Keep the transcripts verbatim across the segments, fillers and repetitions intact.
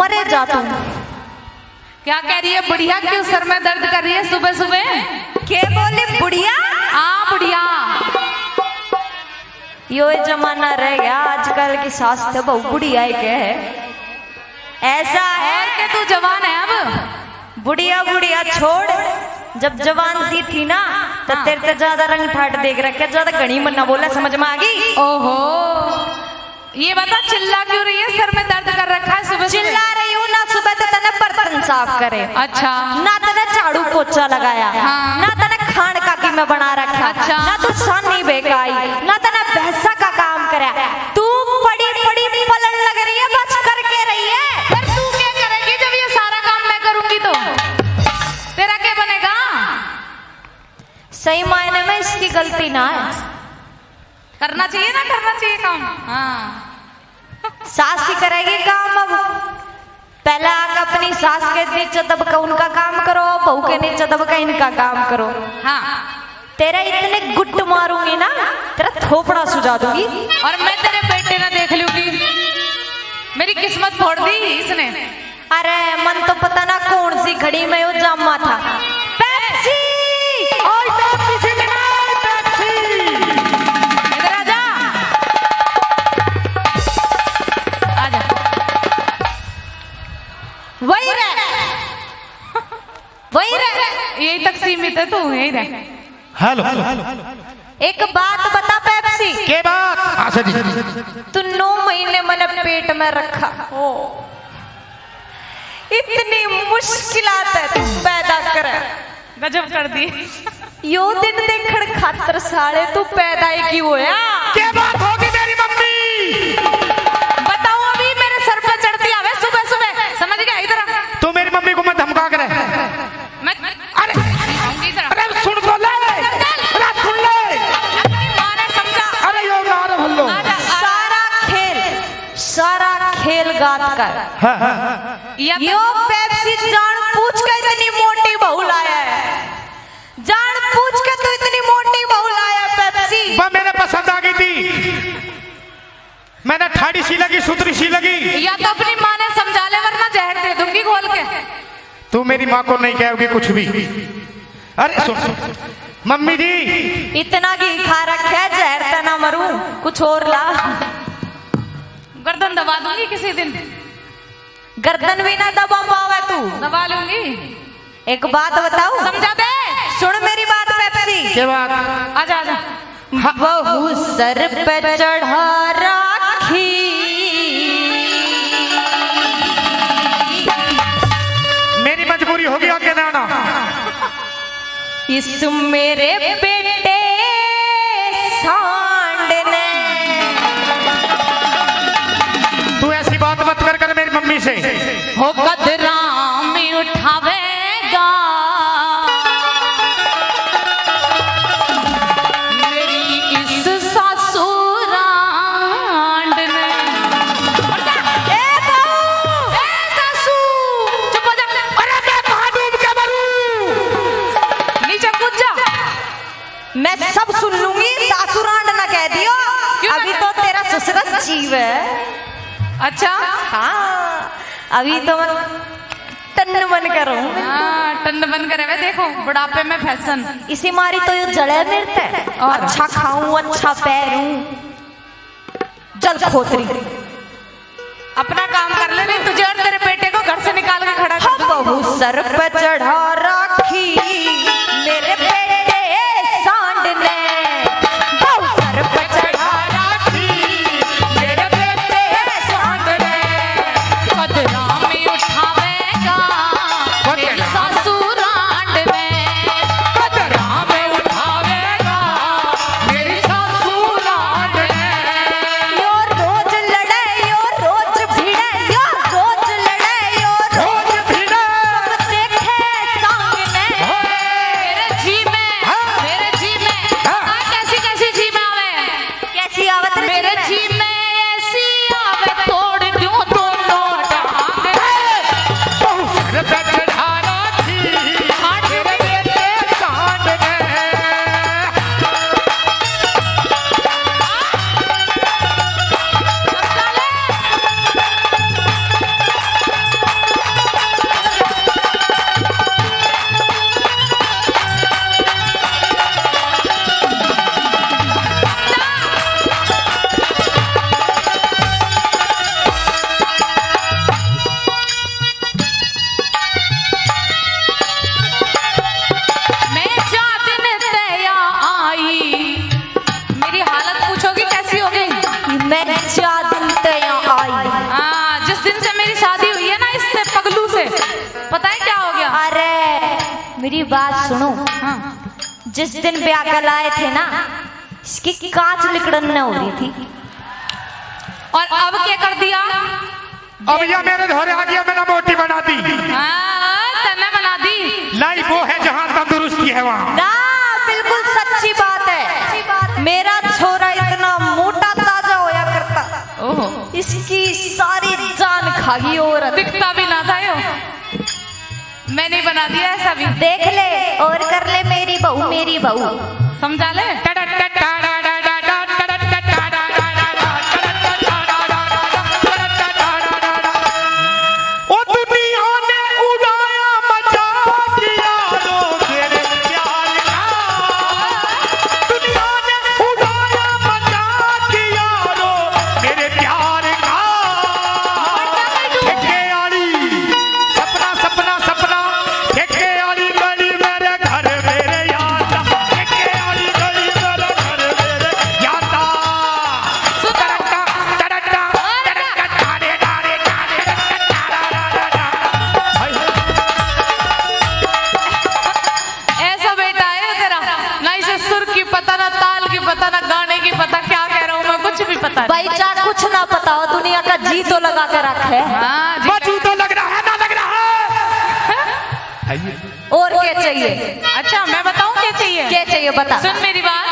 मरे जा तू। क्या कह रही है बुढ़िया? क्यों सर में दर्द कर रही है सुबह सुबह? के बोली बुढ़िया? हाँ बुढ़िया। यो जमाना रह गया आजकल की सास तो बहु बुढ़िया ही के है। ऐसा है कि तू जवान है अब। बुढ़िया बुढ़िया छोड़, जब जवान थी थी ना तो हाँ। तेरे तो ज्यादा रंग ठाट देख रखे, ज्यादा घनी मन्ना बोला, समझ में आ गई? ओहो, ये बता चिल्ला क्यों रही है? सर में दर्द कर रखा है सुबह? चिल्ला रही हूँ ना, सुबह तो तने बर्तन साफ करे, अच्छा, ना तने झाड़ू पोछा लगाया, हाँ। ना तने खान का की में बना रखा, अच्छा। ना तू सानी बेकाई, ना तने भैंसा का काम करे। तू बड़ी बड़ी पलन लग रही है, बस करके रही है। पर तू क्या करेगी जब ये सारा काम मैं करूंगी तो? तेरा क्या बनेगा? सही मायने में इसकी गलती ना है, करना चाहिए ना, करना चाहिए काम। हाँ, सास ही करेगी काम। अब पहले आकर अपनी सास के नीचे दबका उनका काम करो, बहू के नीचे दबका इनका काम करो। हाँ, तेरे इतने गुट मारूंगी ना, तेरा थोपड़ा सुझा दूंगी। और मैं तेरे बेटे ना देख लूंगी। मेरी किस्मत फोड़ दी इसने। अरे मन तो पता ना कौन सी घड़ी में वो जामा था। पेप्सी! ओए पेप्सी लेना, पेप्सी! इधर आ जा, आ जा। वही रह, वही रह, यही तक सीमित है तू, यही रह। हेलो, एक बात बता पेप्सी, के बात? आशा जी, तू नौ महीने मैंने पेट में रखा, ओ इतनी मुश्किलात है तू पैदा करे, गजब कर दी। यो दिन देखण खातर साले तू पैदा ही क्यों होया? के बात होगी मेरी मम्मी? बताओ, अभी मेरे सर पे चढ़ती आवे सुबह सुबह, समझ गया? इधर तू मेरी मम्मी को मत धमका कर। मैं अरे आऊंगी इधर। अरे सुन तो ले, अरे सुन ले। अपनी माँ ने समझा। अरे यो यार भल्लो, सारा खेल सारा खेल गात कर। हाँ, हाँ। यो पेप्सी जान पूछ के इतनी मोटी बहू लाया है, जान पूछ के तू इतनी मोटी बहू लाया है पेप्सी। वह मेरे पसंद आ गई थी, मैंने ठाड़ी सी लगी, सुतरी सी लगी। या तो अपनी माँ ने समझा ले, वरना जहर दे दूंगी घोल के। तू मेरी माँ को नहीं कहोगी कुछ भी। अरे सुन, सुन मम्मी जी, इतना घी खा रखा है, जहर तो ना मरूं, कुछ और ला। गर्दन दबा दूंगी किसी दिन। गर्दन भी ना दबा पावे तू। दबा लूंगी। एक बात बताऊं, समझा दे। सुन मेरी बात पेप्सी। के बात? आजा आजा। बहू सर पे चढ़ा राखी, मेरी मजबूरी होगी आगे ना आना। इस मेरे बेटे सांड ने। तू ऐसी बात मत कर कर मेरी मम्मी से। हो कदरा में उठावेगा मेरी इस ससुरांड ने। ए बहू, ए ससु, चुप हो जा। अरे मैं कहाँ डूब के मरूं? नीचे कूद जा। मैं सब सुन लूंगी, सासुरांड ना कह दियो। क्यों अभी ना? तो तेरा ससुर जीव है। अच्छा, हाँ, अभी तो मैं टन बन कर रहूं। हाँ, टन बन करे हुए, देखो बुढ़ापे में फैशन। इसी मारी तो ये जले मिलते है। और? अच्छा खाऊं, अच्छा पैरूं, जल खोतरी। अपना काम कर ले, नहीं तुझे और तेरे बेटे को घर से निकाल के खड़ा कर दूंगी। बहू सर पे चढ़ा राखी मेरे बेटे सांड ने। बहू सर पे चढ़ा राखी मेरे बेटे सांड ने। कदरा में उठावेगा मेरी ससुरांड ने। कदरा में उठावेगा मेरी ससुरांड ने। यो रोज लड़े, यो रोज भिड़े, यो रोज लड़े, यो रोज रोज भिड़े, देखे सांग बात सुनो। हाँ। जिस दिन ब्याह कर लाए थे ना, इसकी कांच लिकड़न हो रही थी। और अब क्या कर दिया? अब यह मेरे घरे आ गया, मैंने मोटी बना दी। हाँ, तन्ने बना दी। लाई वो है जहाँ तंदुरुस्ती है वहाँ। ना, बिल्कुल सच्ची बात है। मेरा छोरा इतना मोटा ताजा होया करता, ओह, इसकी सारी जान खागी औरत। दिखता भी ना था यो। मैंने बना दिया ऐसा भी। देख ले और कर ले, मेरी बहू मेरी बहू। समझा ले। भाई चार कुछ ना पता हो, दुनिया का जी तो लगा के रखे। हाँ, जी तो लग रहा है ना लग रहा है। और क्या चाहिए? अच्छा मैं बताऊं क्या चाहिए? क्या चाहिए बता। सुन मेरी बात।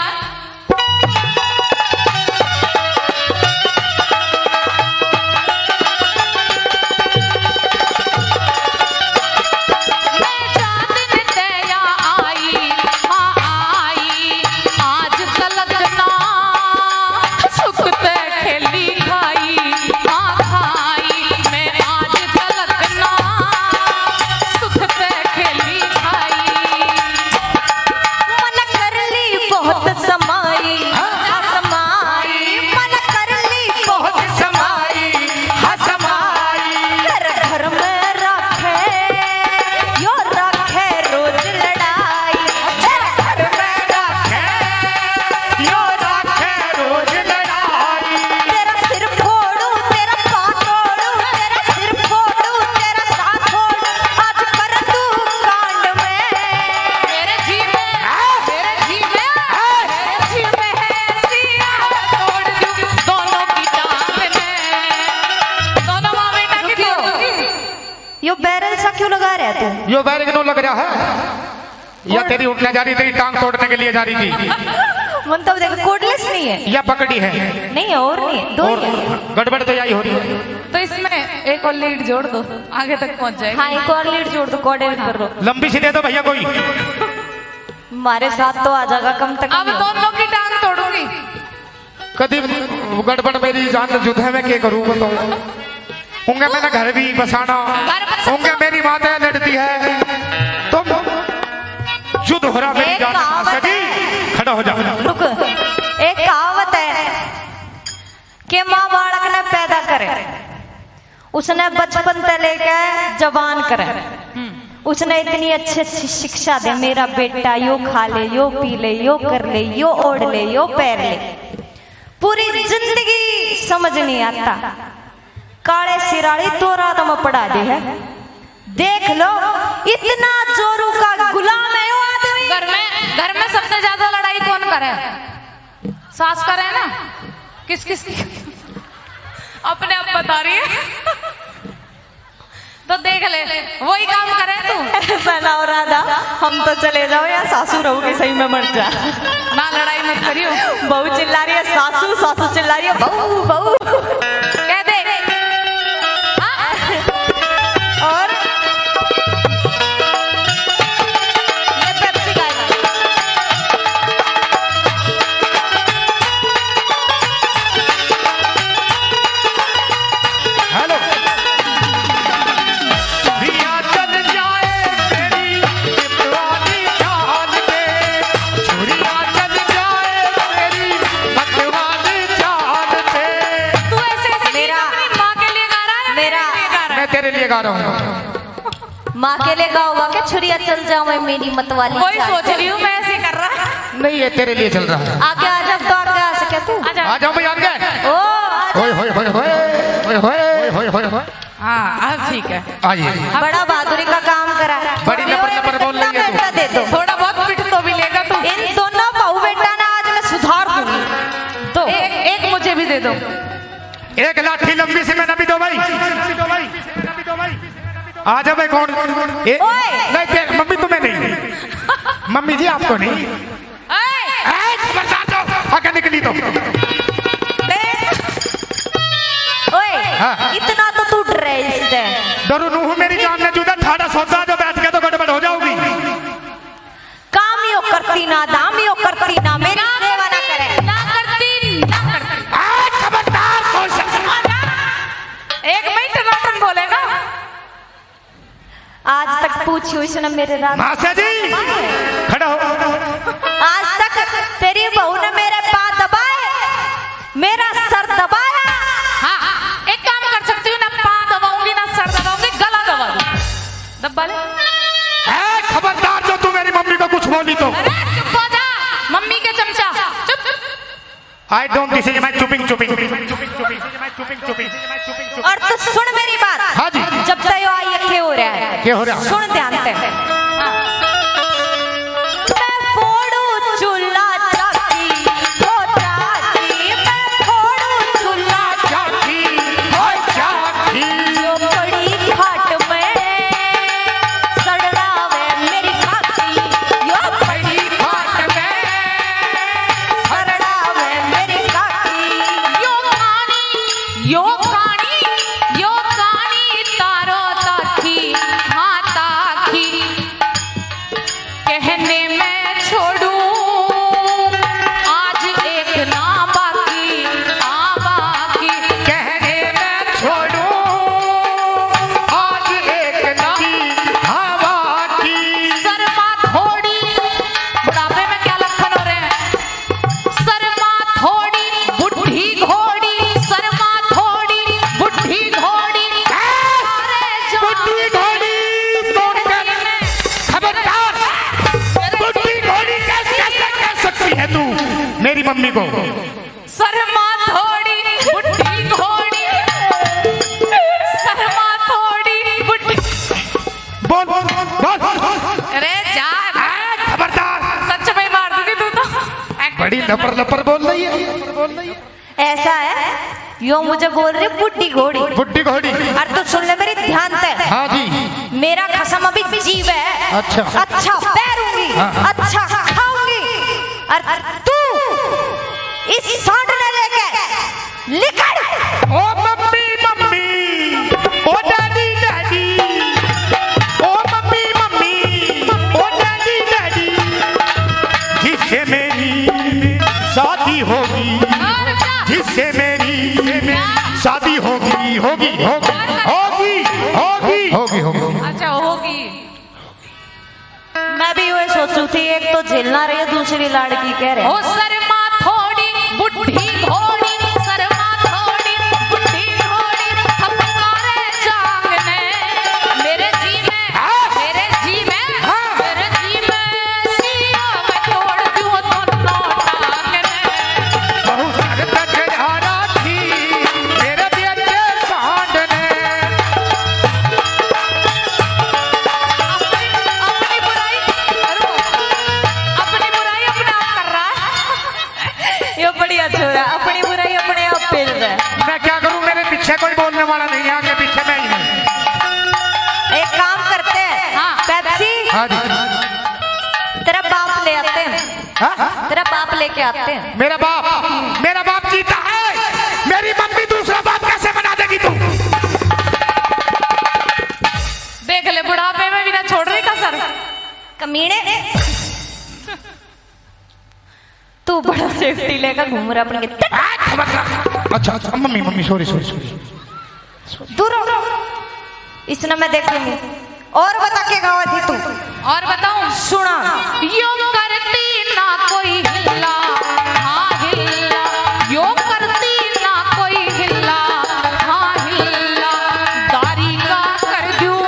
यो बैरिक नो लग रहा है या तेरी उठने जा रही, तेरी टांग तोड़ने के लिए जा रही थी। मतलब देखो कोडलेस नहीं है या पकड़ी है? नहीं और नहीं है, दो और ही है। गड़बड़ तो यही हो रही है। तो इसमें एक और लीड जोड़ दो, आगे तक पहुंच जाएगी। हाँ एक और लीड जोड़ दो, कोऑर्डिनेट कर दो। लंबी सी दे दो भैया कोई। हमारे साथ तो आ जाएगा कम तक। अब दोनों की टांग तोड़ूंगी। कभी गड़बड़ मेरी जान जुद्धे में क्या करूँ बताओ। होंगे मेरा घर भी बसाना, होंगे मेरी माता लड़ती है, तुम युद्ध हो रहा मेरी जान। सजी खड़ा हो जाओ। रुक, एक कहावत है कि माँ बालक ने पैदा करे, उसने बचपन से लेकर जवान करे, उसने इतनी अच्छी अच्छी शिक्षा दे, मेरा बेटा यो खा ले, यो पी ले, यो कर ले, यो ओढ़ ले, यो पैर ले, पूरी जिंदगी समझ नहीं आता। काले सिराड़ी तो रात में पड़ा दे है। देख लो इतना जोरू का गुलाम है वो आदमी। घर में घर में सबसे ज्यादा लड़ाई कौन करे? सास करे ना। किस किस की? अपने आप बता रही है। तो देख ले वही काम करे तू। पहला और राधा हम तो चले जाओ या सासू रहोगे सही में मर जा। ना लड़ाई मत करियो। बहू चिल्ला रही है सासू, सासू चिल्ला रही है बहू बहू। कह दे। और ये पेप्सी गाएगा। हेलो दिया चल जाए तेरी दीवानी चाल पे, छुरिया चल जाए तेरी मतवानी चाल पे। तू ऐसे ऐसे मेरा माँ के लिए गा रहा है? मेरा मैं तेरे लिए गा रहा हूँ। माँ के लिए गाओगा क्या? छुरिया चल जाओ मैं मेरी मतवाली। वही सोच रही हूँ मैं ऐसे कर रहा। नहीं ये तेरे लिए चल रहा है। आगे आ जा तो आगे आ सके तू। आजा। आ जाओ भैया आगे। ओ होए होए होए होए होए होए होए होए होए। हाँ अब ठीक है। आइए। बड़ा बहादुरी का काम करा। बड़ी नंबर नंबर बोल रही है तू। दे मुझे भी दे दो। एक लाठी लंबी सी मैंने भी दो भाई। आ जाओ भाई। कौन? ए, नहीं मम्मी तुम्हें नहीं, मम्मी जी आपको नहीं। आगे निकली तो ओए, हाँ। इतना तो तू डरे इससे। डरू नूह मेरी जान ने जुदा ठाड़ा सौदा जो बैठ के तो गड़बड़ हो जाओगी। काम यो करती ना दाम यो करती ना मेरी सेवा ना करे। ना करती ना करती। आज खबरदार कौन सा एक मिनट नाटन बोलेगा। आज तक पूछी उसने मेरे रात मासा जी खड़ा हो। आज तक तेरी बहू ने मेरे पाँव दबाए, मेरा सर दबाया। हाँ, एक काम कर सकती हूँ, ना पाँव दबाऊंगी ना सर दबाऊंगी, गला दबा दूं। दबा ले। खबरदार जो तू मेरी मम्मी को कुछ बोली तो। अरे चुप हो जा, मम्मी के चमचा। चुप। I don't this is my चुपिंग चुपिंग। और तो सुन मेरी बात। हाँ जी। जब तक यो आई क्या हो रहा है? क्या हो रहा है? सुन ध्यान से। हाँ। मैं फोड़ू चूल्हा चाकी, हो चाकी, मैं फोड़ू चूल्हा चाकी, हो चाकी। यो बड़ी घाट में सड़ावे मेरी खाकी, यो बड़ी घाट में सड़ावे मेरी खाकी। यो कहानी, यो कहानी, यो कहानी तारो ताकी, हाँ ताकी। कहने में छोड़ूं आज एक ना बाकी, आ बाकी। कहने में छोड़ूं आज एक नदी हवा की। शर्मा थोड़ी, बुढ़ापे में क्या लक्षण हो रहे हैं? शर्मा थोड़ी बुढ़ी घोड़ी, शर्मा थोड़ी बुढ़ी घोड़ी। अरे जो बुढ़ी घोड़ी कौन कर? खबरदार, बुढ़ी घोड़ी कैसे कैसे कह सकती है तू मेरी मम्मी को? शर्मा थोड़ी बुढ़ी घोड़ी, शर्मा थोड़ी बुढ़ी। बोल बोल बोल। अरे जा, खबरदार, सच में मार दूंगी तू तो। बड़ी लपर लपर बोल रही है। ऐसा है, यो मुझे बोल रही बुढ़ी घोड़ी। बुढ़ी घोड़ी। और तू सुन ले मेरी ध्यान से। हाँ जी। मेरा कसम अभी जीव है। अच्छा। अच्छा पैरूंगी, हाँ, हाँ। अच्छा खाऊंगी। और तू इस सांड ने लेके निकल। ओ मम्मी मम्मी, ओ डैडी डैडी, ओ मम्मी मम्मी, ओ डैडी डैडी। जिससे मेरी शादी होगी, और जा। जिससे मेरी शादी होगी होगी होगी होगी होगी होगी होगी। अच्छा होगी। मैं भी वही सोचू थी, एक तो झेलना रही है, दूसरी लाड़की कह रहे। ओ शर्मा थोड़ी बुढ़ी घोड़ी, शर्मा थोड़ी बुढ़ी घोड़ी। हमारे जांग ने मेरे जी में, मेरे जी में, मेरे जी में सिया में तोड़ दूं तो नौटांग ने। बहुत सारे चढ़ा थी मेरे बेटे सांड ने। अपनी बुराई करो, अपनी बुराई अपने आप कर रहा है। यो बढ़िया छोरा, अपनी बुराई अपने आप पेल रहा है। मैं क्या करूं, मेरे पीछे कोई बोलने वाला नहीं है, आगे पीछे मैं ही हूं। एक काम करते हैं, हाँ। पेप्सी हाँ जी। तेरा बाप ले आते हैं। हाँ? तेरा बाप लेके आते हैं। मेरा बाप, मेरा बाप जीता है। मेरी मम्मी दूसरा बाप कैसे बना देगी तू? देख ले, बुढ़ापे में भी ना छोड़ रही का सर। कमीने तू बड़ा सेफ्टी लेकर घूम रहा अपनी। अच्छा अच्छा, mummy mummy sorry sorry sorry. दूर हो, इसने मैं देखूंगी। और बता के गावा थी तू? और बताऊं? सुना। यो करती ना कोई हिल्ला, हाँ हिल्ला। यो करती ना कोई हिल्ला, हाँ हिल्ला। दारी का कर दूं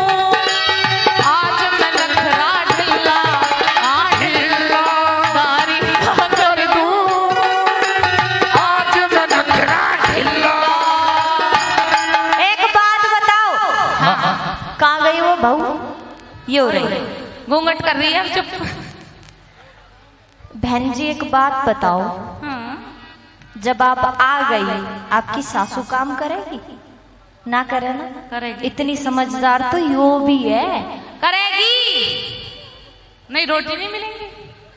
आज मैं नखरा ढिल्ला, हाँ ढिल्ला। दारी का कर दूं आज मैं नखरा ढिल्ला। एक बात बताओ, कहाँ गई वो बहू? ये हो रही घूंघट कर रही है, चुप। बहन जी एक बात बताओ, हाँ। जब आप आ गई आपकी सासू काम करेगी ना करे ना? करेगी। इतनी समझदार तो यो भी है। करेगी। नहीं रोटी नहीं मिलेगी।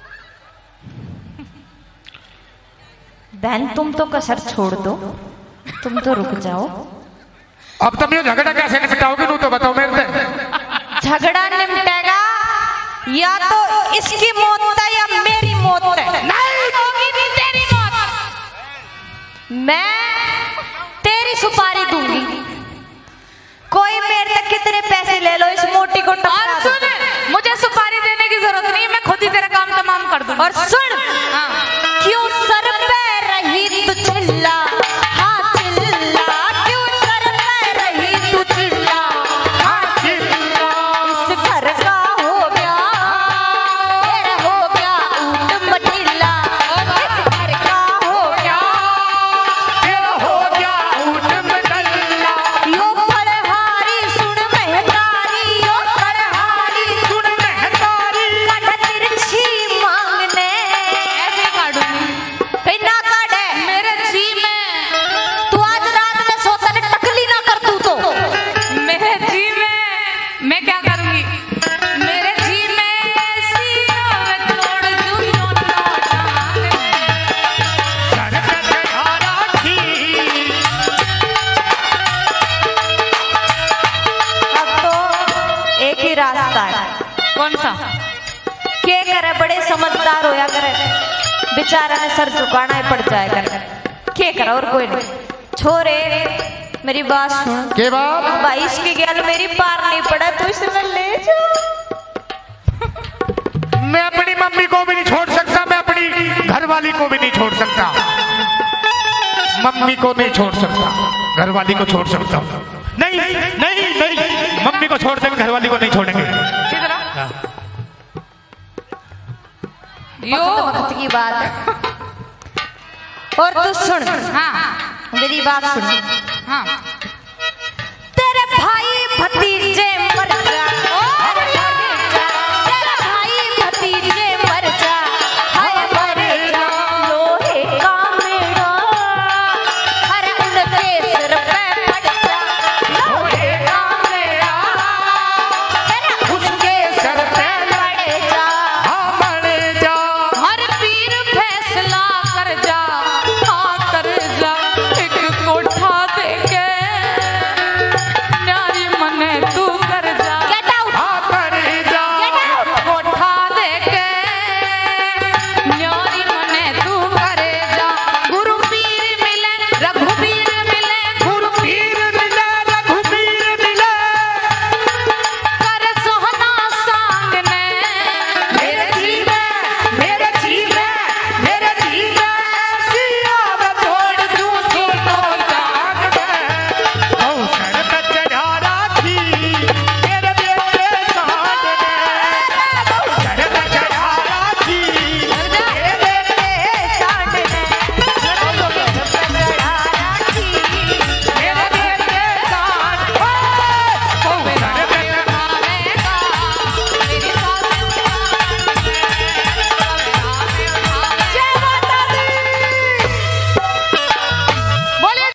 बहन तुम तो कसर छोड़ दो, तुम तो रुक जाओ। अब तुम ये झगड़ा कैसे निपटाओगे? नू तो बताओ मेरे से। झगड़ा निपटेगा या तो इसकी मौत है या मेरी मौत है। नहीं होगी नहीं तेरी मौत। मैं तेरी सुपारी दूंगी। कोई मेरे तक कितने पैसे ले लो, इस मोटी को टपका और दो। सुन, मुझे सुपारी देने की जरूरत नहीं है, मैं खुद ही तेरा काम तमाम कर दूंगी। और सुन, हाँ। क्यों सर पे रही तू चिल्ला, हाँ चिल्ला, क्यों सर पे रही तू चिल्ला, हाँ चिल्ला। इस घर का हो गया, तेरा हो गया ऊट मटिल्ला। इस घर का हो गया, तेरा हो गया ऊट मटिल्ला। यो फड़हारी सुन महतारी, यो फड़हारी सुन महतारी, काट तिरछी मांगने। ऐसे काटूंगी कहीं ना काटे मेरे जी में। तू आज रात में सोता ने टकली ना कर तू तो। मेरे जी में मैं क्या करूंगी? मेरे जी में सीनों में तोड़ दूं दोनों टांग। सर पे चढ़ा राखी। अब तो एक ही रास्ता है। कौन सा? के करे बड़े समझदार होया करे, बेचारा ने सर झुकाना ही पड़ जाए करे। के करे और कोई नहीं। छोरे मेरी बात सुन, के बाप भाई इसकी गैल मेरी पार नहीं पड़ा, तू इसे मैं ले जा। मैं अपनी मम्मी को भी नहीं छोड़ सकता, मैं अपनी घरवाली को भी नहीं छोड़ सकता। मम्मी को नहीं छोड़ सकता, घरवाली को छोड़ सकता हूँ। नहीं नहीं नहीं, मम्मी को छोड़ देंगे, घरवाली को नहीं छोड़ेंगे। किधर? यो वक्त वक्त की बात है। और तू सुन, हाँ मेरी बात सुन। हाँ। तेरे भाई भतीजे